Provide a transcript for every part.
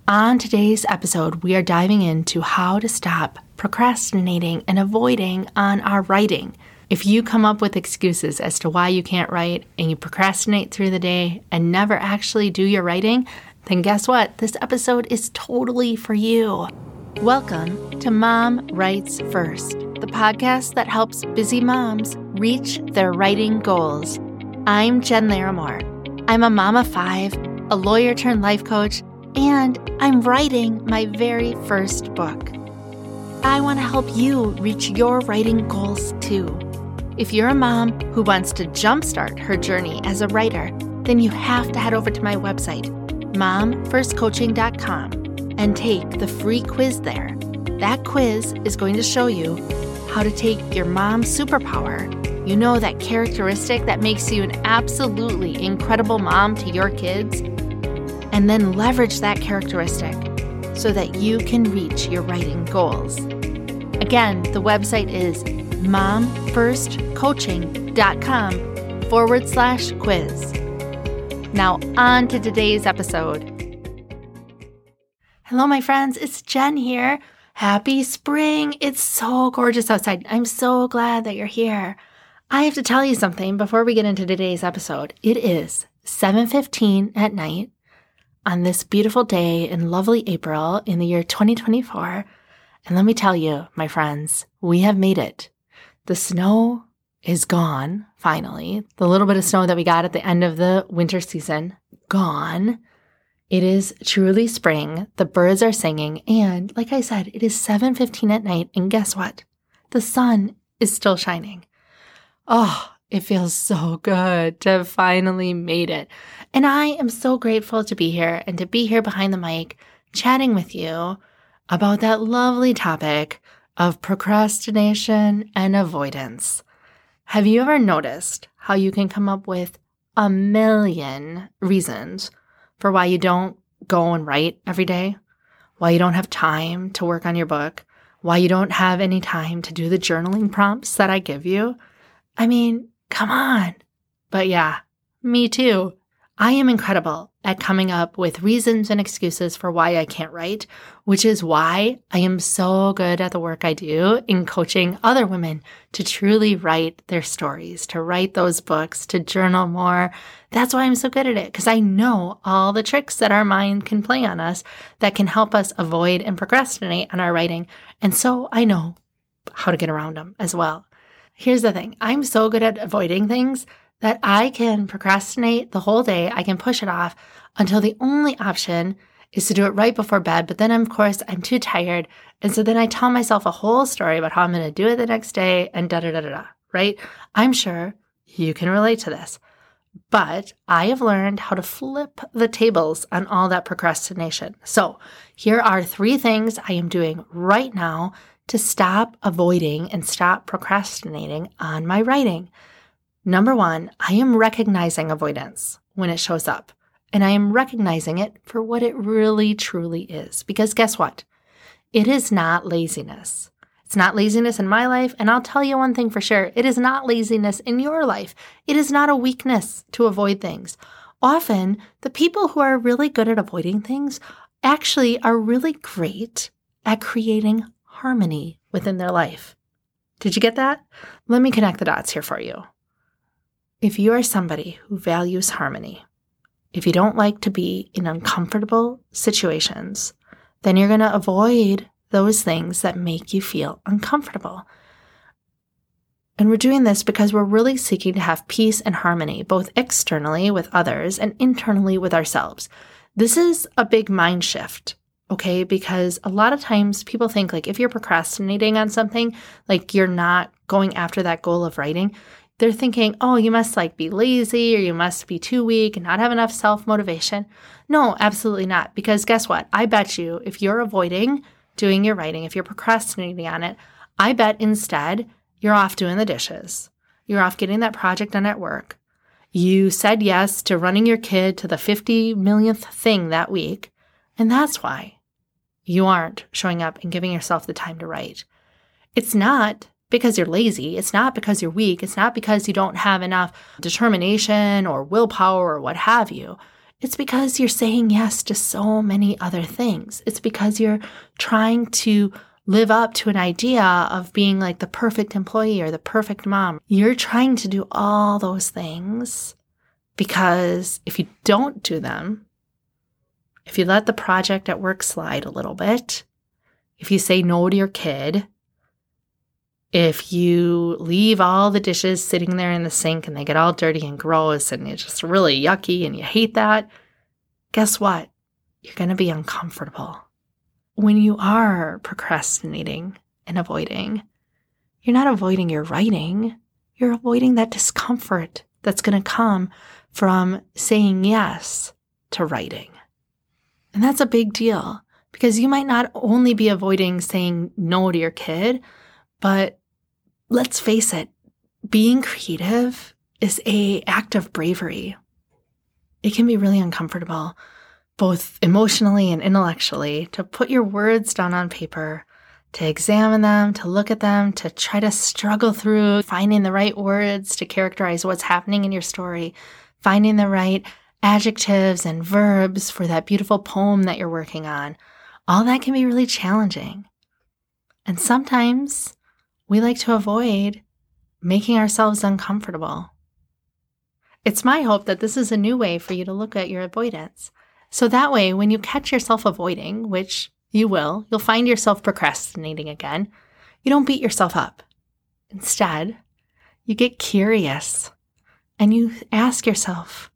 On today's episode, we are diving into how to stop procrastinating and avoiding on our writing. If you come up with excuses as to why you can't write and you procrastinate through the day and never actually do your writing, then guess what? This episode is totally for you. Welcome to Mom Writes First, the podcast that helps busy moms reach their writing goals. I'm Jen Larimore. I'm a mom of 5, a lawyer turned life coach, and I'm writing my very first book. I want to help you reach your writing goals too. If you're a mom who wants to jumpstart her journey as a writer, then you have to head over to my website, momfirstcoaching.com, and take the free quiz there. That quiz is going to show you how to take your mom's superpower, that characteristic that makes you an absolutely incredible mom to your kids, and then leverage that characteristic so that you can reach your writing goals. Again, the website is momfirstcoaching.com/quiz. Now on to today's episode. Hello, my friends. It's Jen here. Happy spring. It's so gorgeous outside. I'm so glad that you're here. I have to tell you something before we get into today's episode. It is 7:15 at night on this beautiful day in lovely April in the year 2024. And let me tell you, my friends, we have made it. The snow is gone, finally. The little bit of snow that we got at the end of the winter season, gone. It is truly spring. The birds are singing. And like I said, it is 7:15 at night. And guess what? The sun is still shining. Oh, it feels so good to have finally made it. And I am so grateful to be here and to be here behind the mic chatting with you about that lovely topic of procrastination and avoidance. Have you ever noticed how you can come up with a million reasons for why you don't go and write every day? Why you don't have time to work on your book? Why you don't have any time to do the journaling prompts that I give you? I mean, come on. But yeah, me too. I am incredible at coming up with reasons and excuses for why I can't write, which is why I am so good at the work I do in coaching other women to truly write their stories, to write those books, to journal more. That's why I'm so good at it, because I know all the tricks that our mind can play on us that can help us avoid and procrastinate on our writing. And so I know how to get around them as well. Here's the thing. I'm so good at avoiding things that I can procrastinate the whole day. I can push it off until the only option is to do it right before bed. But then, of course, I'm too tired. And so then I tell myself a whole story about how I'm going to do it the next day and da-da-da-da-da, right? I'm sure you can relate to this. But I have learned how to flip the tables on all that procrastination. So here are 3 things I am doing right now to stop avoiding and stop procrastinating on my writing. Number 1, I am recognizing avoidance when it shows up, and I am recognizing it for what it really truly is. Because guess what? It is not laziness. It's not laziness in my life, and I'll tell you one thing for sure. It is not laziness in your life. It is not a weakness to avoid things. Often, the people who are really good at avoiding things actually are really great at creating harmony within their life. Did you get that? Let me connect the dots here for you. If you are somebody who values harmony, if you don't like to be in uncomfortable situations, then you're going to avoid those things that make you feel uncomfortable. And we're doing this because we're really seeking to have peace and harmony, both externally with others and internally with ourselves. This is a big mind shift. Okay, because a lot of times people think like if you're procrastinating on something, like you're not going after that goal of writing, they're thinking, oh, you must like be lazy or you must be too weak and not have enough self-motivation. No, absolutely not. Because guess what? I bet you if you're avoiding doing your writing, if you're procrastinating on it, I bet instead you're off doing the dishes. You're off getting that project done at work. You said yes to running your kid to the 50 millionth thing that week. And that's why you aren't showing up and giving yourself the time to write. It's not because you're lazy. It's not because you're weak. It's not because you don't have enough determination or willpower or what have you. It's because you're saying yes to so many other things. It's because you're trying to live up to an idea of being like the perfect employee or the perfect mom. You're trying to do all those things because if you don't do them, if you let the project at work slide a little bit, if you say no to your kid, if you leave all the dishes sitting there in the sink and they get all dirty and gross and it's just really yucky and you hate that, guess what? You're going to be uncomfortable. When you are procrastinating and avoiding, you're not avoiding your writing. You're avoiding that discomfort that's going to come from saying yes to writing. And that's a big deal because you might not only be avoiding saying no to your kid, but let's face it, being creative is an act of bravery. It can be really uncomfortable, both emotionally and intellectually, to put your words down on paper, to examine them, to look at them, to try to struggle through finding the right words to characterize what's happening in your story, finding the right adjectives and verbs for that beautiful poem that you're working on. All that can be really challenging. And sometimes we like to avoid making ourselves uncomfortable. It's my hope that this is a new way for you to look at your avoidance. So that way, when you catch yourself avoiding, which you will, you'll find yourself procrastinating again, you don't beat yourself up. Instead, you get curious and you ask yourself,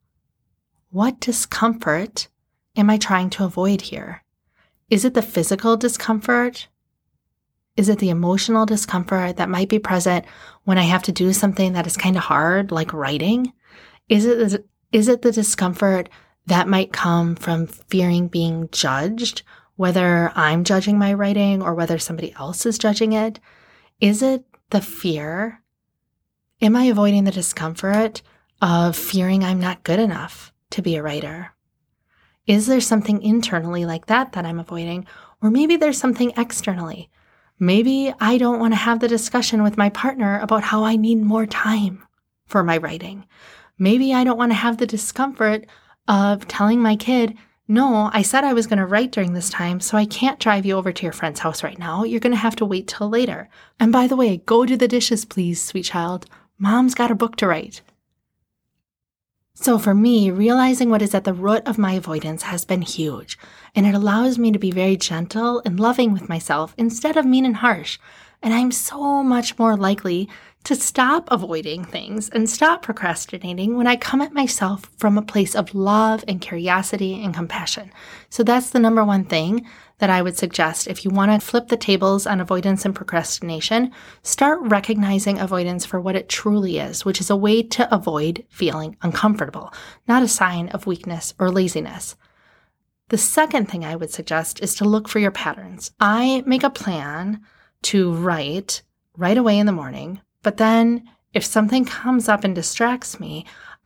what discomfort am I trying to avoid here? Is it the physical discomfort? Is it the emotional discomfort that might be present when I have to do something that is kind of hard, like writing? Is it the discomfort that might come from fearing being judged, whether I'm judging my writing or whether somebody else is judging it? Is it the fear? Am I avoiding the discomfort of fearing I'm not good enough to be a writer? Is there something internally like that I'm avoiding? Or maybe there's something externally. Maybe I don't want to have the discussion with my partner about how I need more time for my writing. Maybe I don't want to have the discomfort of telling my kid, no, I said I was going to write during this time, so I can't drive you over to your friend's house right now. You're going to have to wait till later. And by the way, go do the dishes, please, sweet child. Mom's got a book to write. So for me, realizing what is at the root of my avoidance has been huge, and it allows me to be very gentle and loving with myself instead of mean and harsh. And I'm so much more likely to stop avoiding things and stop procrastinating when I come at myself from a place of love and curiosity and compassion. So that's the number one thing that I would suggest. If you want to flip the tables on avoidance and procrastination, start recognizing avoidance for what it truly is, which is a way to avoid feeling uncomfortable, not a sign of weakness or laziness. The second thing I would suggest is to look for your patterns. I make a plan to write right away in the morning, but then if something comes up and distracts me,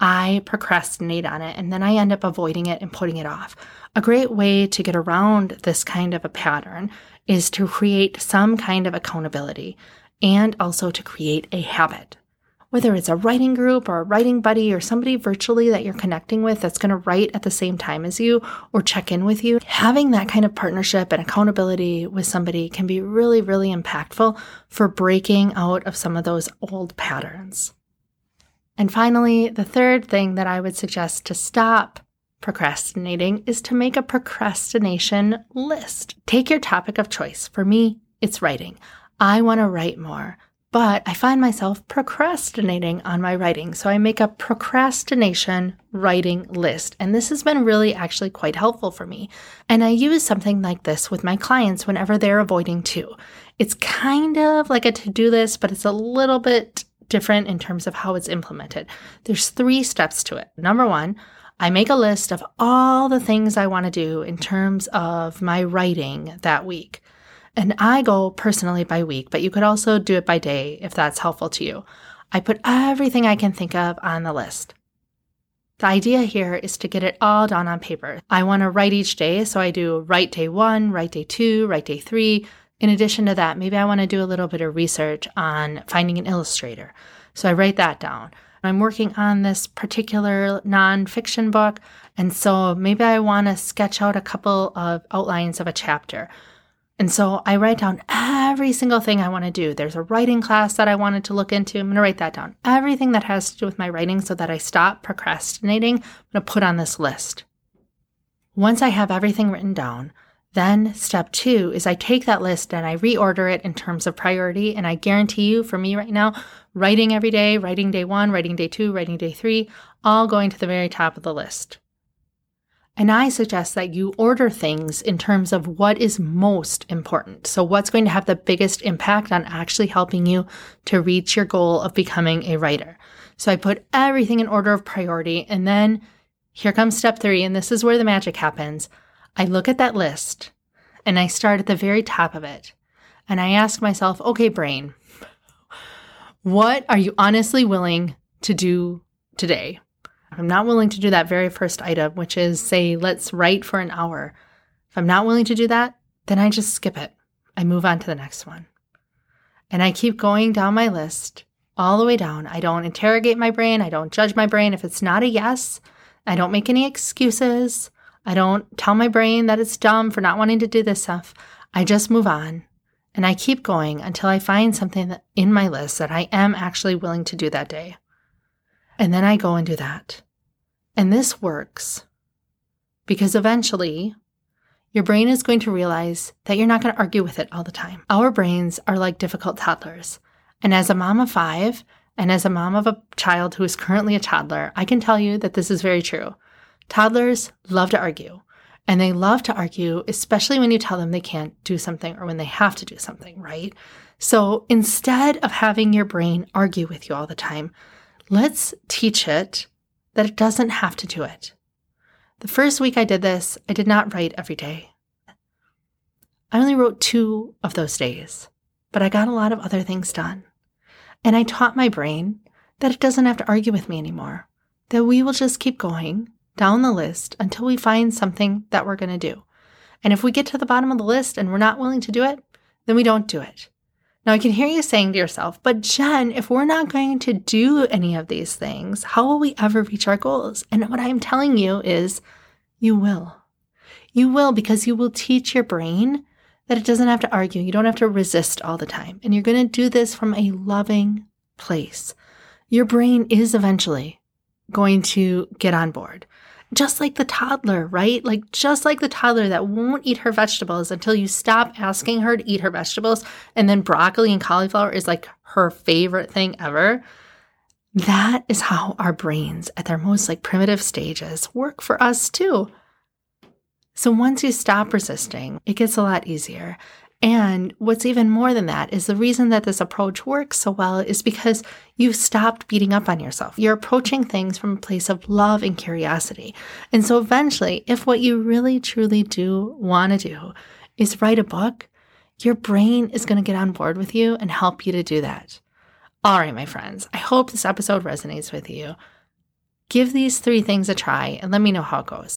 I procrastinate on it and then I end up avoiding it and putting it off. A great way to get around this kind of a pattern is to create some kind of accountability and also to create a habit. Whether it's a writing group or a writing buddy or somebody virtually that you're connecting with that's going to write at the same time as you or check in with you, having that kind of partnership and accountability with somebody can be really, really impactful for breaking out of some of those old patterns. And finally, the third thing that I would suggest to stop procrastinating is to make a procrastination list. Take your topic of choice. For me, it's writing. I want to write more, but I find myself procrastinating on my writing. So I make a procrastination writing list. And this has been really actually quite helpful for me. And I use something like this with my clients whenever they're avoiding too. It's kind of like a to-do list, but it's a little bit different in terms of how it's implemented. There's 3 steps to it. Number 1, I make a list of all the things I want to do in terms of my writing that week. And I go personally by week, but you could also do it by day if that's helpful to you. I put everything I can think of on the list. The idea here is to get it all down on paper. I want to write each day, so I do write day 1, write day 2, write day 3. In addition to that, maybe I want to do a little bit of research on finding an illustrator. So I write that down. I'm working on this particular nonfiction book, and so maybe I want to sketch out a couple of outlines of a chapter. And so I write down every single thing I want to do. There's a writing class that I wanted to look into. I'm going to write that down. Everything that has to do with my writing so that I stop procrastinating, I'm going to put on this list. Once I have everything written down, then step 2 is I take that list and I reorder it in terms of priority. And I guarantee you, for me right now, writing every day, writing day 1, writing day 2, writing day 3, all going to the very top of the list. And I suggest that you order things in terms of what is most important. So what's going to have the biggest impact on actually helping you to reach your goal of becoming a writer. So I put everything in order of priority. And then here comes step 3, and this is where the magic happens. I look at that list and I start at the very top of it. And I ask myself, okay, brain, what are you honestly willing to do today? I'm not willing to do that very first item, which is say, let's write for an hour. If I'm not willing to do that, then I just skip it. I move on to the next one. And I keep going down my list all the way down. I don't interrogate my brain. I don't judge my brain. If it's not a yes, I don't make any excuses. I don't tell my brain that it's dumb for not wanting to do this stuff. I just move on. And I keep going until I find something in my list that I am actually willing to do that day. And then I go and do that. And this works because eventually your brain is going to realize that you're not going to argue with it all the time. Our brains are like difficult toddlers. And as a mom of 5 and as a mom of a child who is currently a toddler, I can tell you that this is very true. Toddlers love to argue. And they love to argue, especially when you tell them they can't do something or when they have to do something, right? So instead of having your brain argue with you all the time, let's teach it that it doesn't have to do it. The first week I did this, I did not write every day. I only wrote 2 of those days, but I got a lot of other things done. And I taught my brain that it doesn't have to argue with me anymore, that we will just keep going down the list until we find something that we're going to do. And if we get to the bottom of the list and we're not willing to do it, then we don't do it. Now, I can hear you saying to yourself, but Jen, if we're not going to do any of these things, how will we ever reach our goals? And what I'm telling you is you will. You will, because you will teach your brain that it doesn't have to argue. You don't have to resist all the time. And you're going to do this from a loving place. Your brain is eventually going to get on board. Just like the toddler, right? Like just like the toddler that won't eat her vegetables until you stop asking her to eat her vegetables, and then broccoli and cauliflower is like her favorite thing ever. That is how our brains at their most like primitive stages work for us too. So once you stop resisting, it gets a lot easier. And what's even more than that is the reason that this approach works so well is because you've stopped beating up on yourself. You're approaching things from a place of love and curiosity. And so eventually, if what you really truly do want to do is write a book, your brain is going to get on board with you and help you to do that. All right, my friends, I hope this episode resonates with you. Give these 3 things a try and let me know how it goes.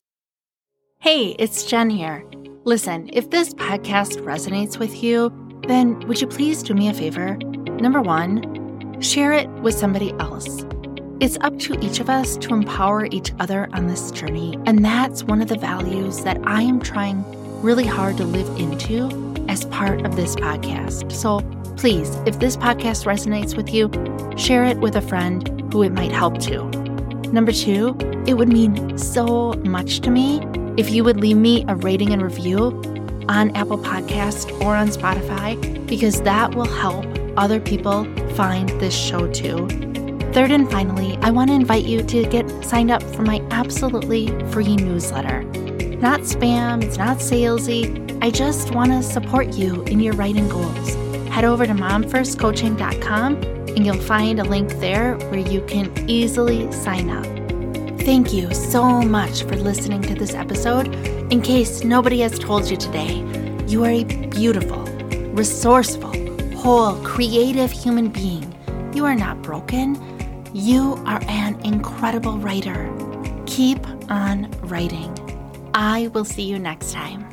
Hey, it's Jen here. Listen, if this podcast resonates with you, then would you please do me a favor? Number 1, share it with somebody else. It's up to each of us to empower each other on this journey, and that's one of the values that I am trying really hard to live into as part of this podcast. So please, if this podcast resonates with you, share it with a friend who it might help too. Number 2, it would mean so much to me if you would leave me a rating and review on Apple Podcasts or on Spotify, because that will help other people find this show too. Third and finally, I want to invite you to get signed up for my absolutely free newsletter. Not spam, it's not salesy. I just want to support you in your writing goals. Head over to momfirstcoaching.com and you'll find a link there where you can easily sign up. Thank you so much for listening to this episode. In case nobody has told you today, you are a beautiful, resourceful, whole, creative human being. You are not broken. You are an incredible writer. Keep on writing. I will see you next time.